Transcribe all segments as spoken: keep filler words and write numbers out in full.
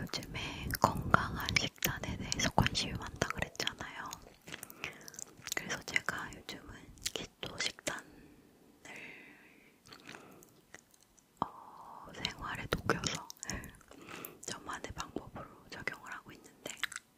요즘에 건강한 식단에 대해서 관심이 많다 그랬잖아요. 그래서 제가 요즘은 키토 식단을 어, 생활에 녹여서 저만의 방법으로 적용을 하고 있는데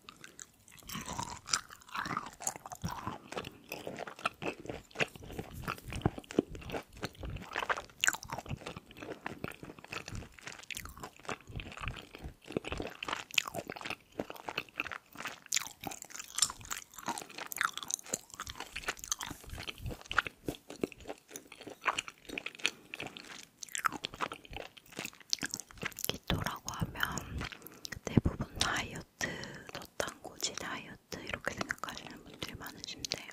키토라고 하면 대부분 다이어트, 저탄고지 다이어트 이렇게 생각하시는 분들이 많으신데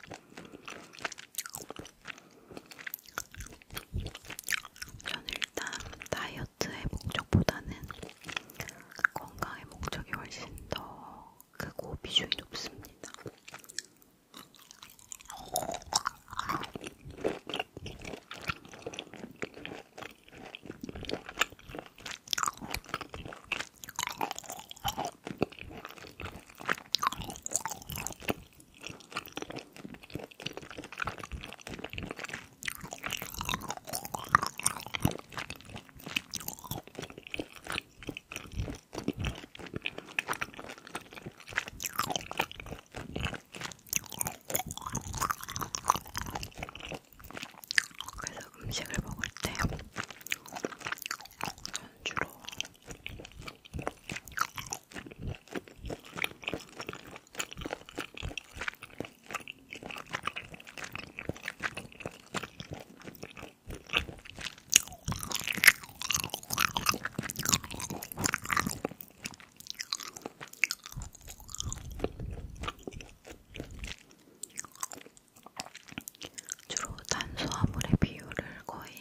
저는 일단 다이어트의 목적보다는 건강의 목적이 훨씬 더 크고 비중이 높습니다. 그래서 음식을 먹을 때 저는 주로 주로 탄수화물의 비율을 거의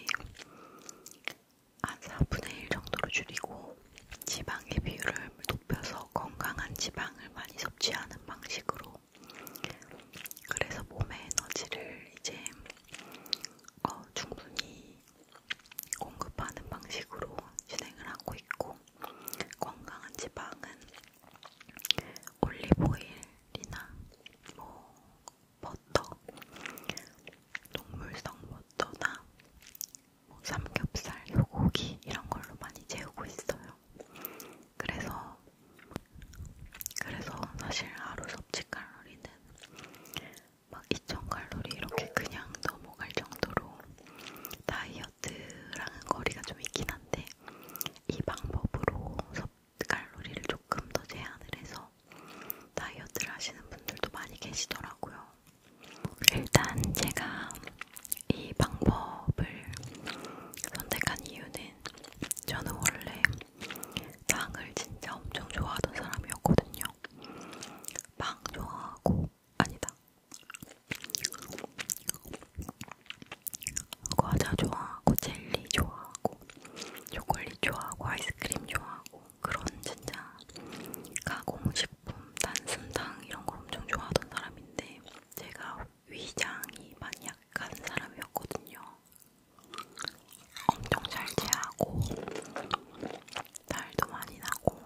한 사분의 일 정도로 줄이고 지방의 비율을 높여서 건강한 지방을 많이 섭취하는 방식으로 그래서 몸의 에너지를 이제 어, 충분히 공급하는 방식으로 진행을 하고 있고 건강한 지방은 올리브오일이나 뭐 버터, 동물성 버터나 뭐 삼겹살, 소고기 이런 걸로 많이 채우고 있어요. 그래서 그래서 사실 하루 섭취 칼로리는 막 이천 칼로리 이렇게 그냥 넘어갈 정도로 다이어트랑은 거리가 좀 있긴 한데 이 방법으로 섭 칼로리를 조금 더 제한을 해서 다이어트를 하시는 분들도 많이 계시더라고요. 일단 제가 이 방법을 선택한 이유는 저는 원래 빵을 진짜 엄청 좋아하던 사람이었거든요. 빵 좋아하고 아니다. 과자 좋아하고 젤리 좋아하고 초콜릿 좋아하고 아이스크림 좋아하고 그런 진짜 가공식품, 단순당 이런 걸 엄청 좋아하던 사람인데 제가 위장이 많이 약한 사람이었거든요. 엄청 잘 체하고 살도 많이 나고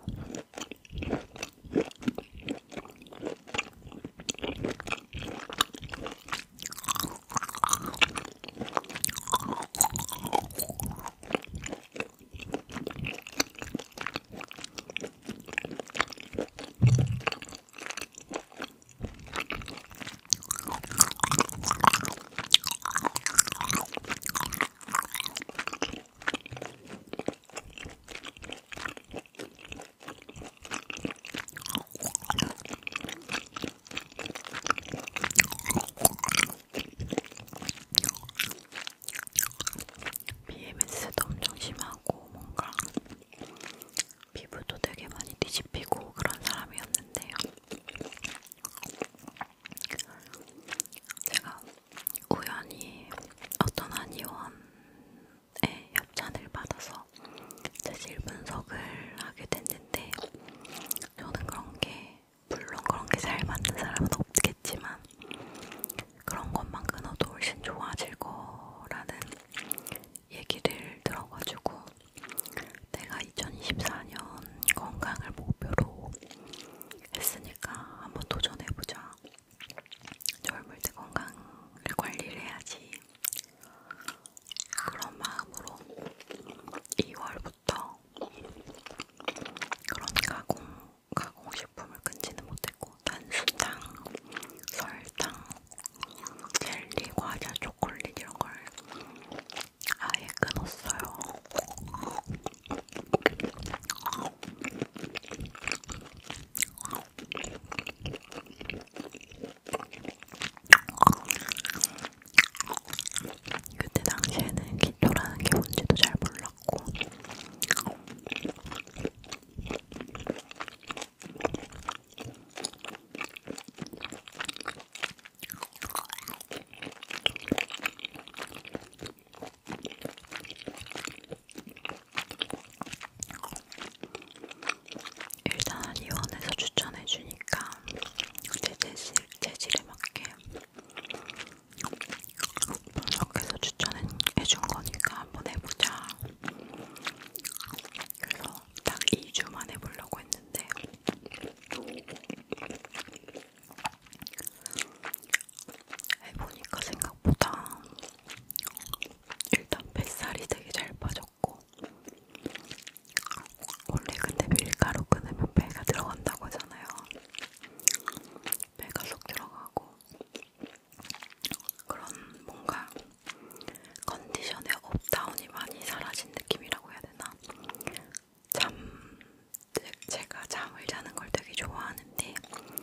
피엠에스도 엄청 심하고 뭔가 피부도 되게 많이 뒤집히고 그런 사람이었는데요. 제가 우연히 어떤 한의원에 협찬을 받아서 재질 분석을 하게 됐는데 저는 그런 게 물론 그런 게 잘 맞는 사람은 없겠지만 그런 것만 끊어도 훨씬 좋아질 거라는 얘기를 들어가지고 내가 이천이십사 년 건강을 목표로 좋아하는데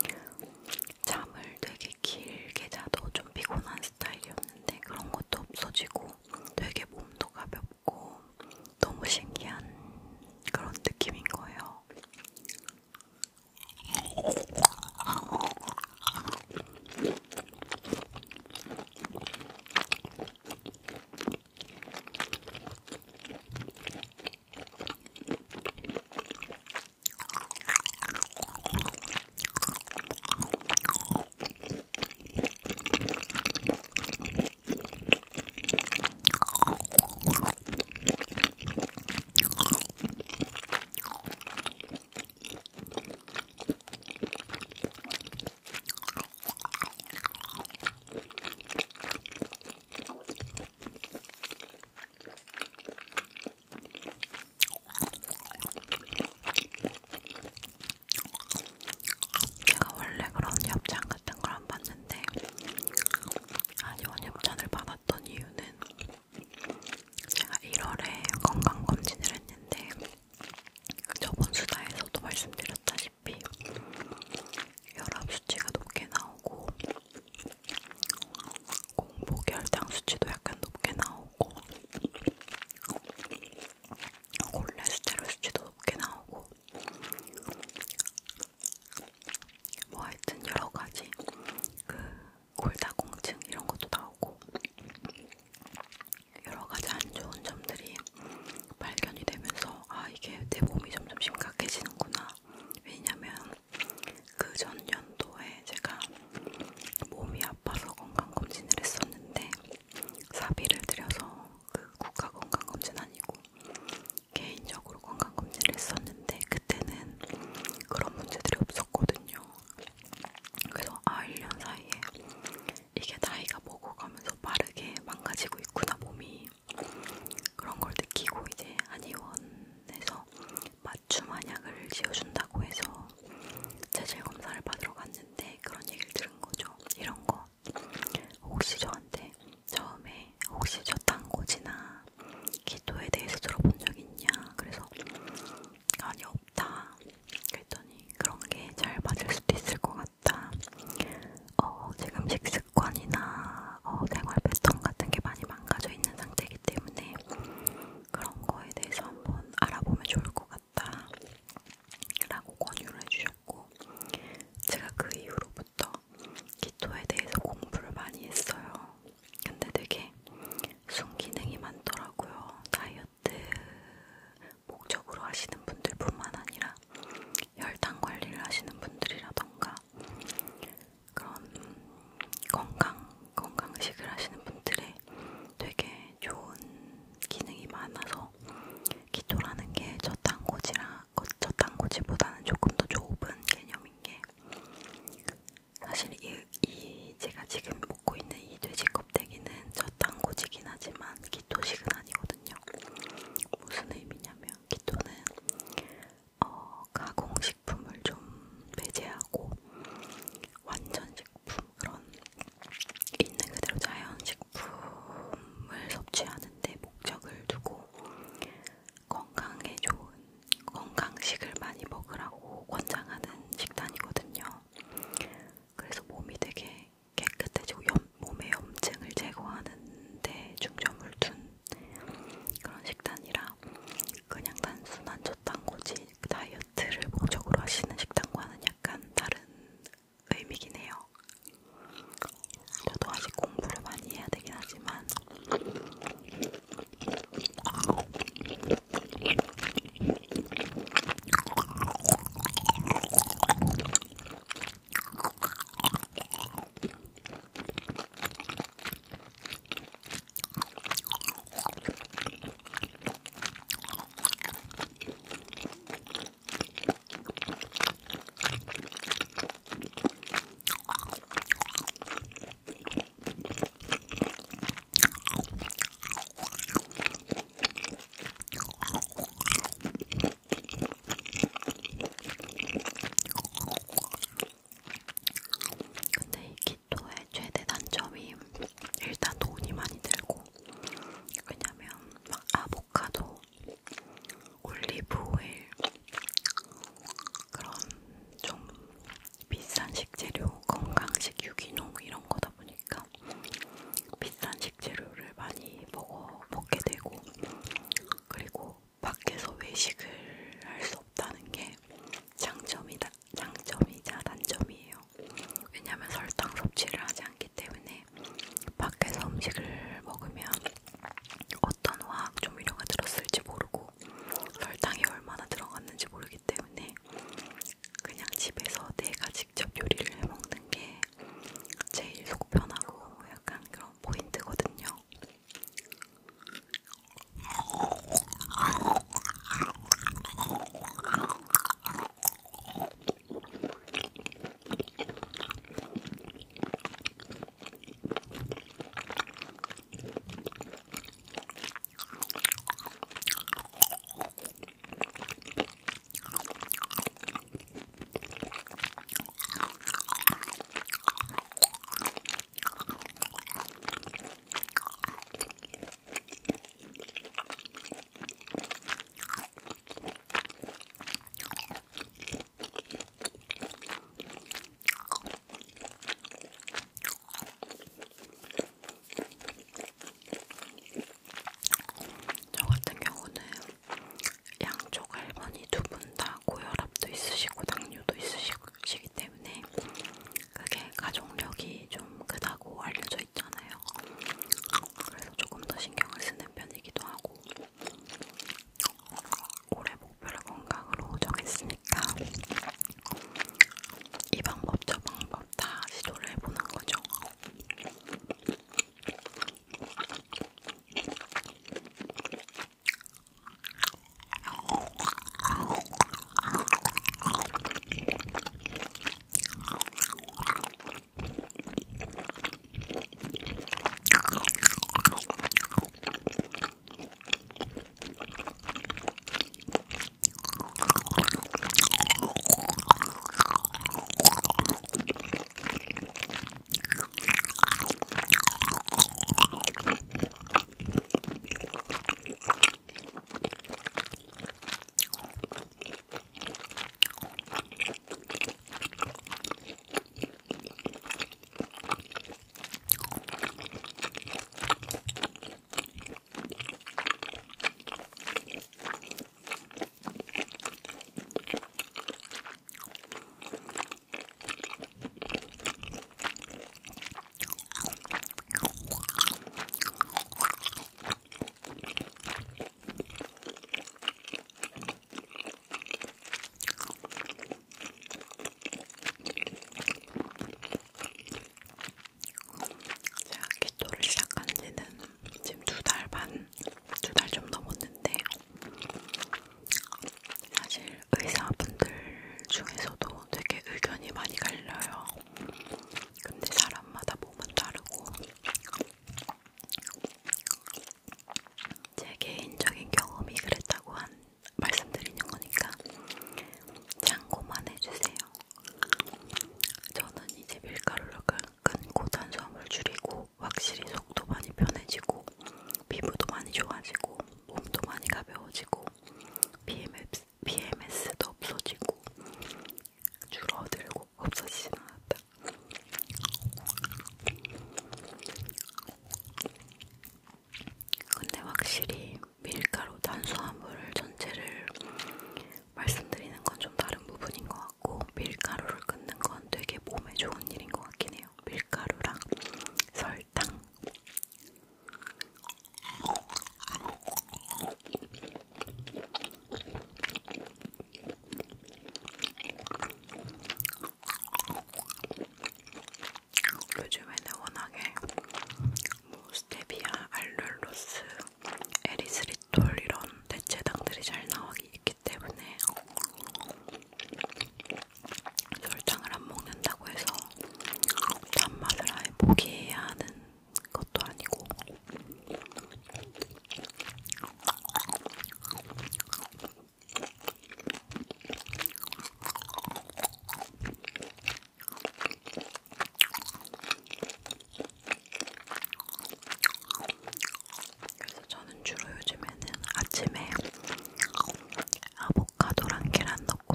잠을 되게 길게 자도 좀 피곤한 스타일이었는데 그런 것도 없어지고 되게 몸도 가볍고 너무 신기한 그런 느낌인 거예요.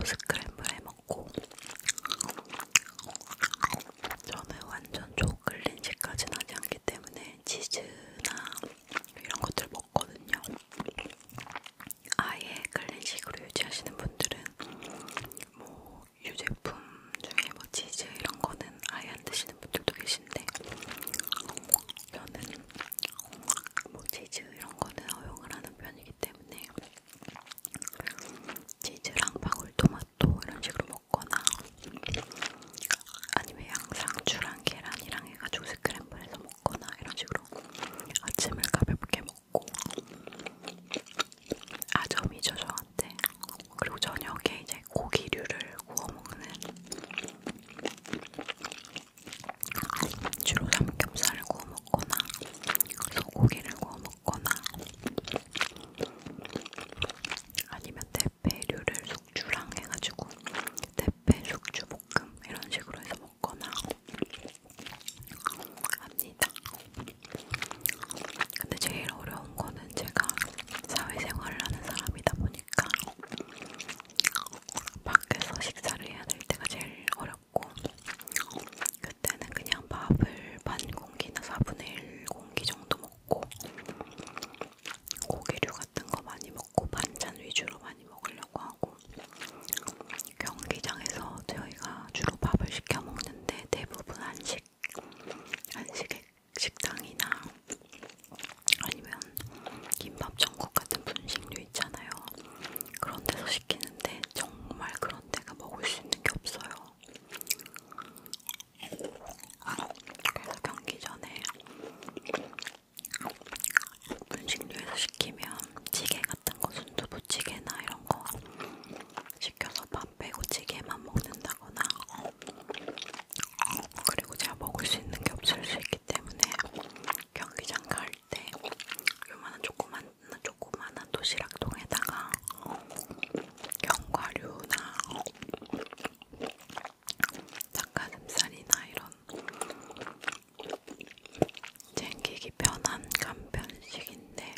스크램블 해 먹고, 저는 완전 초클린식까지는 하지 않기 때문에 치즈나 이런 것들 먹거든요. 아예 클린식으로 유지하시는 분들은 뭐 유제품 중에 뭐 치즈 이런 거는 아예 안 드시는 분들도 계신데, 저는 뭐 치즈 이런 거는 허용을 하는 편이기 때문에 치즈랑 방울토마토 이런 식으로 먹거나, 아니면 양상추랑 계란이랑 해가지고 스크램블해서 먹거나 이런 식으로 아침을 가볍게 먹고, 아점이죠 저한테. 그리고 저녁에 이제 고기류를 구워 먹는, 주로 삼겹살을 구워 먹거나 소고기를 구워 먹거나, 아니면 대패류를 숙주랑 해가지고 대패 숙주 볶음 이런 식으로 해서 먹거나 합니다. 근데 제일 어려운 거는 제가 사회생활을 하는 사람이다 보니까 밖에서 식사를 해야 될 때가 제일 어렵고, 그때는 그냥 밥을 반 공기나 사분의 일 공기 정도 먹고 고기류 같은 거 많이 먹고 반찬 위주로 많이 먹으려고 하고, 경기장에서 저희가 주로 밥을 시켜 먹는데 대부분 한식, 한식 식당이나 아니면 김밥 천국 같은 분식류 있잖아요. 그런 데서 시키는데 정말 그런 데가 먹을 수 있는 게 없어요. 그래서 경기 전에 분식류에서 시키면 찌개 같은 거, 순두부찌개나 이런 거 시켜서 밥 빼고 찌개만 먹는다거나, 그리고 제가 먹을 수 있는 게 없을 수 있기 때문에 경기장 갈 때 요만한 조그만, 조그만한 도시락통에다가 견과류나 닭가슴살이나 이런 챙기기 편한 간편식인데,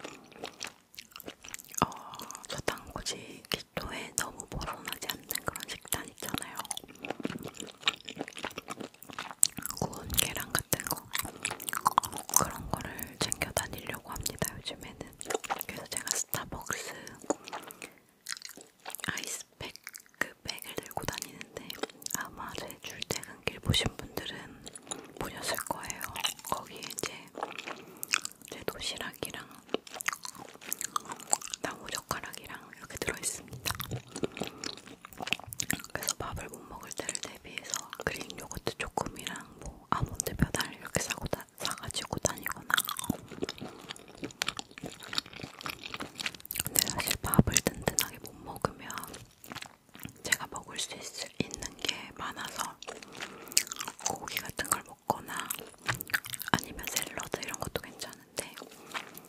어, 저탄고지 기토에 너무 벗어나지 않는 그런 식단 있잖아요. 구운 계란 같은 거, 그런 거를 챙겨 다니려고 합니다 요즘에는. 그래서 제가 스타벅스 아이스팩 그 백을 들고 다니는데, 아마 제 출퇴근길 보신 분들은 보셨을 거예요. 거기에 이제 제 도시락이랑 나무젓가락이랑 이렇게 들어있습니다. 그래서 밥을 못 먹을 때를 대비해서 그릭 요거트 조금이랑 뭐 아몬드 몇 알 이렇게 사고 다, 사가지고 다니거나. 근데 사실 밥을 든든하게 못 먹으면 제가 먹을 수 있을, 있는 게 많아서 고기 같은 걸 먹거나 아니면 샐러드 이런 것도 괜찮은데,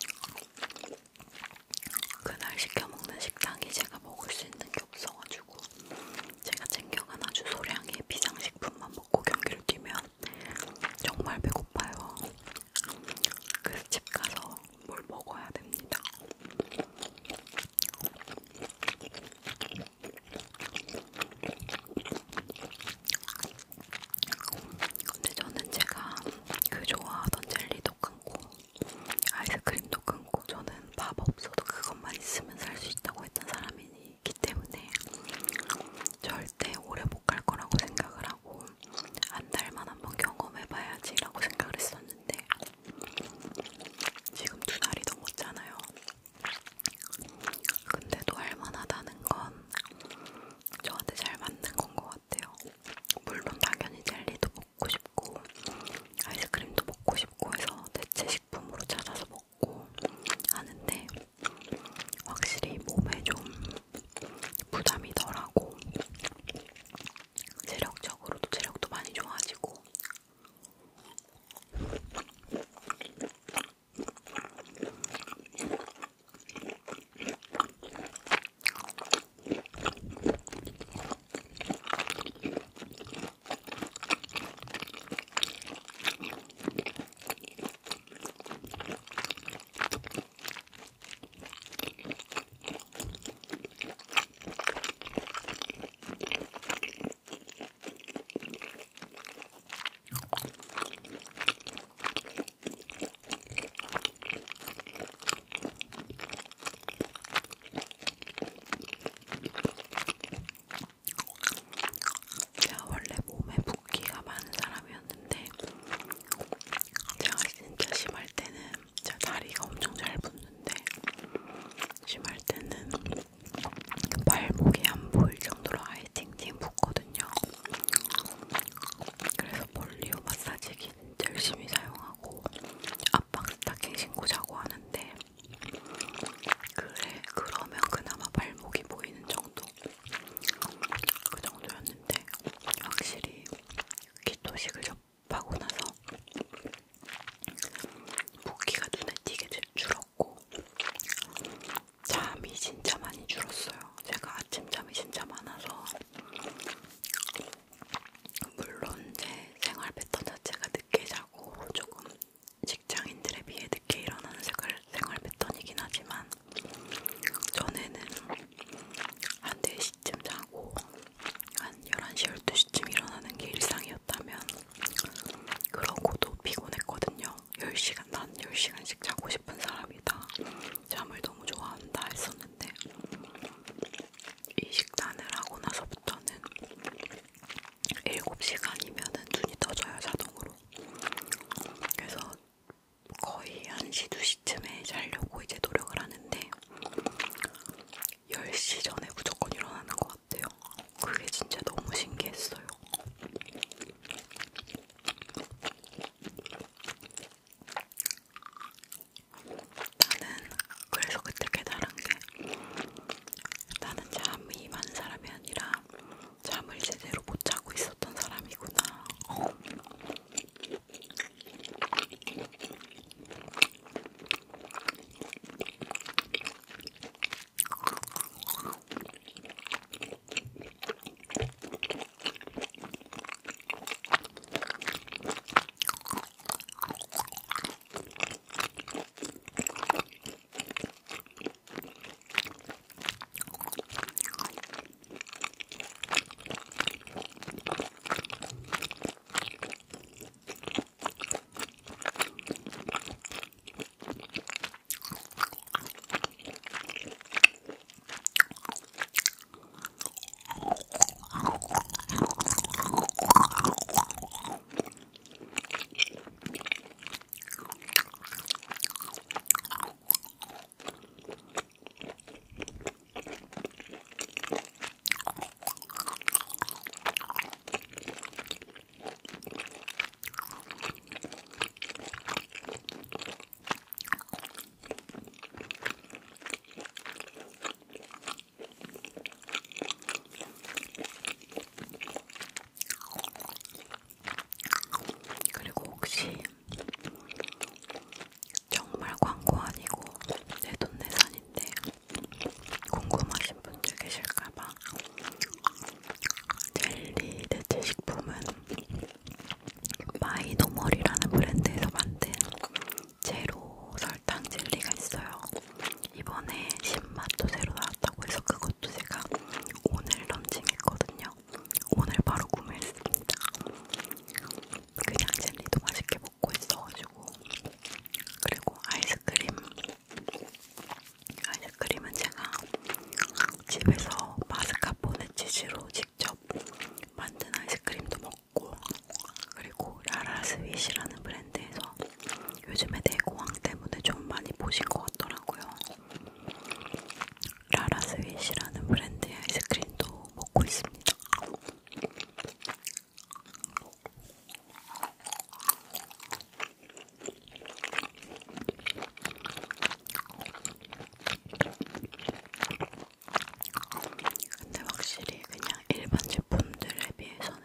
일반 제품들에 비해서는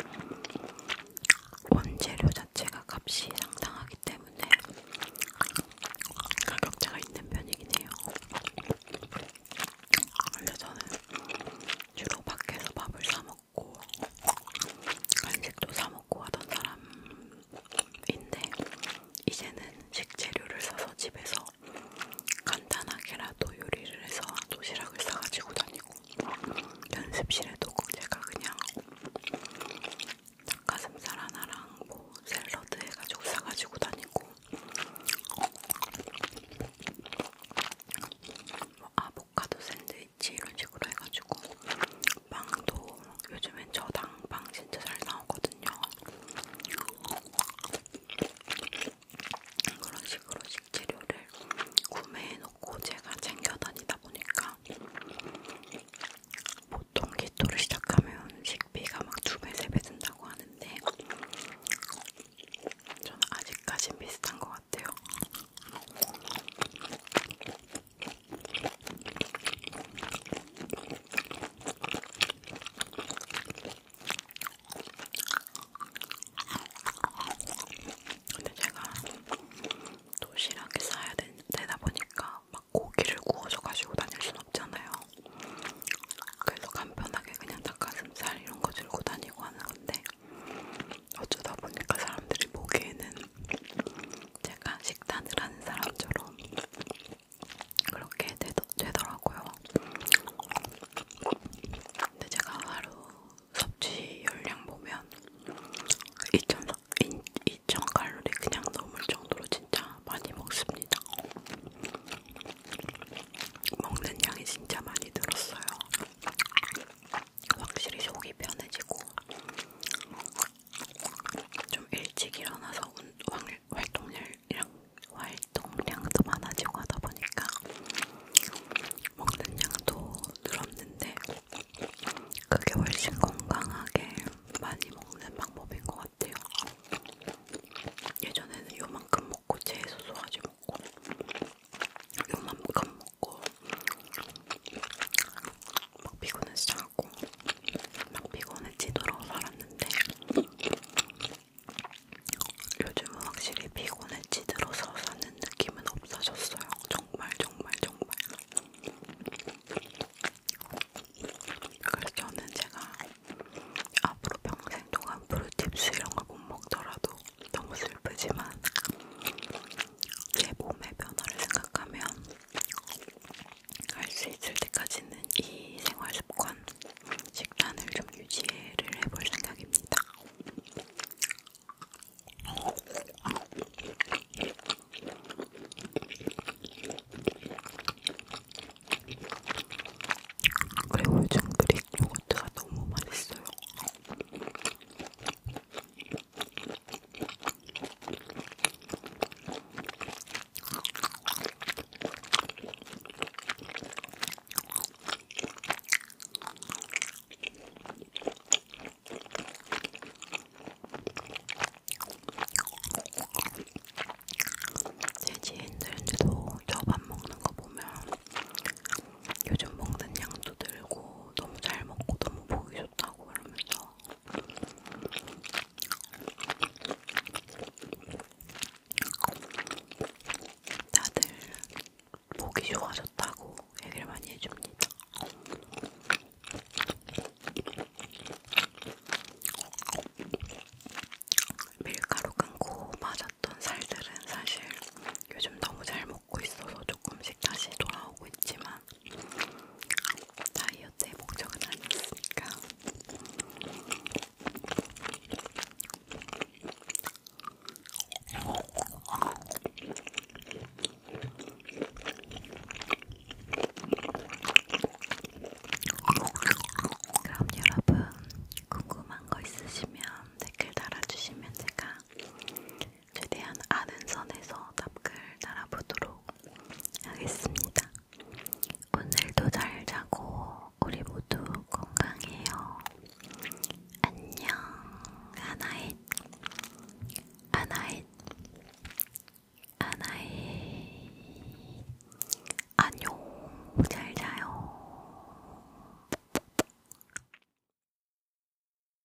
원재료 자체가 값이 상당하기 때문에 가격차가 있는 편이긴 해요. 원래 저는 주로 밖에서 밥을 사 먹고 간식도 사 먹고 하던 사람인데 이제는 식재료를 사서 집에서 간단하게라도 요리를 해서 도시락을 싸가지고 다니고 연습실에도